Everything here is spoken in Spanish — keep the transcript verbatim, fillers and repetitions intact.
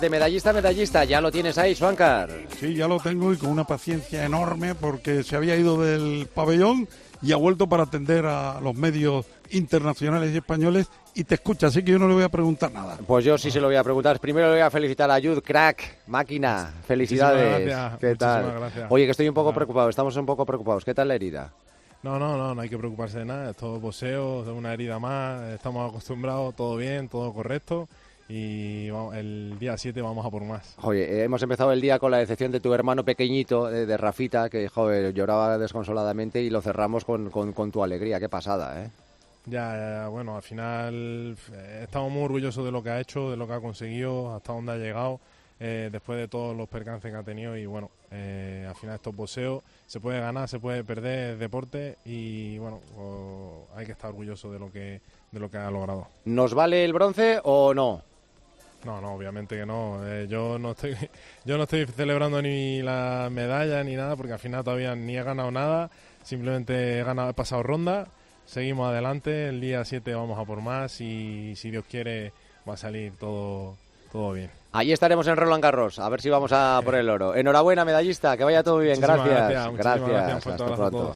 De medallista a medallista, ya lo tienes ahí, Suancar. Sí, ya lo tengo y con una paciencia enorme porque se había ido del pabellón y ha vuelto para atender a los medios internacionales y españoles y te escucha, así que yo no le voy a preguntar nada. Pues yo sí se lo voy a preguntar. Primero le voy a felicitar a Yud, crack, máquina, felicidades. Gracias. ¿Qué tal? Gracias. Oye, que estoy un poco preocupado, estamos un poco preocupados. ¿Qué tal la herida? No, no, no, no hay que preocuparse de nada, es todo boxeo, es una herida más, estamos acostumbrados, todo bien, todo correcto. Y vamos, el día siete vamos a por más. Oye, eh, hemos empezado el día con la decepción de tu hermano pequeñito, de, de Rafita, que joder, lloraba desconsoladamente, y lo cerramos con, con, con tu alegría. Qué pasada, ¿eh? Ya, ya, bueno, al final eh, estamos muy orgullosos de lo que ha hecho, de lo que ha conseguido, hasta dónde ha llegado, eh, después de todos los percances que ha tenido. Y bueno, eh, al final estos boxeos se puede ganar, se puede perder, es deporte, y bueno, oh, hay que estar orgulloso de lo que, de lo que ha logrado. ¿Nos vale el bronce o no? No, no, obviamente que no. Eh, yo no estoy, yo no estoy celebrando ni la medalla ni nada, porque al final todavía ni he ganado nada. Simplemente he ganado, he pasado ronda. Seguimos adelante. El día siete vamos a por más y si Dios quiere va a salir todo, todo bien. Ahí estaremos en Roland Garros, a ver si vamos a por el oro. Enhorabuena, medallista, que vaya todo bien. Muchísimas Gracias. gracias, muchísimas Gracias. gracias. Un fuerte Hasta abrazo a pronto. todos.